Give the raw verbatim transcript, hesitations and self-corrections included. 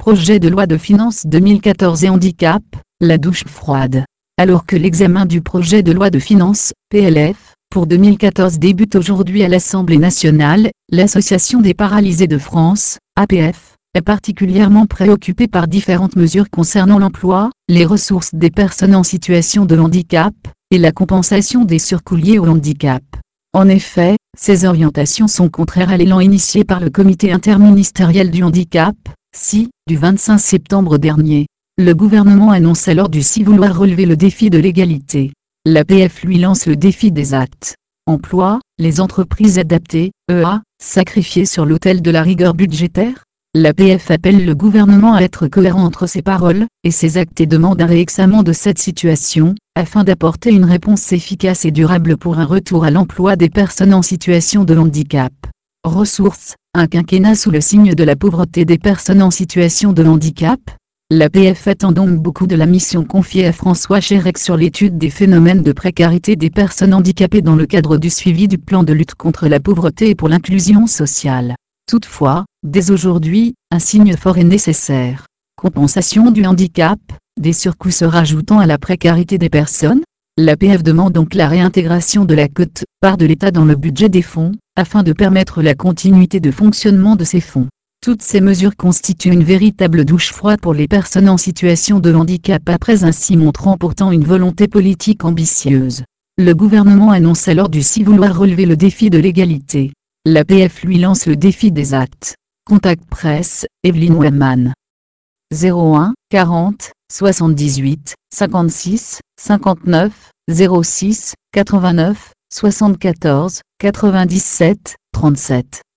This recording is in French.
projet de loi de finances deux mille quatorze et handicap, la douche froide. Alors que l'examen du projet de loi de finances, P L F, pour deux mille quatorze débute aujourd'hui à l'Assemblée nationale, l'Association des paralysés de France, A P F, est particulièrement préoccupée par différentes mesures concernant l'emploi, les ressources des personnes en situation de handicap, et la compensation des surcoûts liés au handicap. En effet, ces orientations sont contraires à l'élan initié par le Comité interministériel du handicap, C I, du vingt-cinq septembre dernier. Le gouvernement annonce alors du si vouloir relever le défi de l'égalité. L'A P F lui lance le défi des actes. Emploi, les entreprises adaptées, E A, sacrifiées sur l'autel de la rigueur budgétaire. L'A P F appelle le gouvernement à être cohérent entre ses paroles et ses actes et demande un réexamen de cette situation, afin d'apporter une réponse efficace et durable pour un retour à l'emploi des personnes en situation de handicap. Ressources, un quinquennat sous le signe de la pauvreté des personnes en situation de handicap. L'A P F attend donc beaucoup de la mission confiée à François Chérec sur l'étude des phénomènes de précarité des personnes handicapées dans le cadre du suivi du plan de lutte contre la pauvreté et pour l'inclusion sociale. Toutefois, dès aujourd'hui, un signe fort est nécessaire. Compensation du handicap, des surcoûts se rajoutant à la précarité des personnes. L'A P F demande donc la réintégration de la quote-part de l'État dans le budget des fonds, afin de permettre la continuité de fonctionnement de ces fonds. Toutes ces mesures constituent une véritable douche froide pour les personnes en situation de handicap après ainsi montrant pourtant une volonté politique ambitieuse. Le gouvernement annonce alors du si vouloir relever le défi de l'égalité. L'A P F lui lance le défi des actes. Contact presse, Evelyne Webman. zéro un, quarante, soixante-dix-huit, cinquante-six, cinquante-neuf, zéro six, quatre-vingt-neuf, soixante-quatorze, quatre-vingt-dix-sept, trente-sept.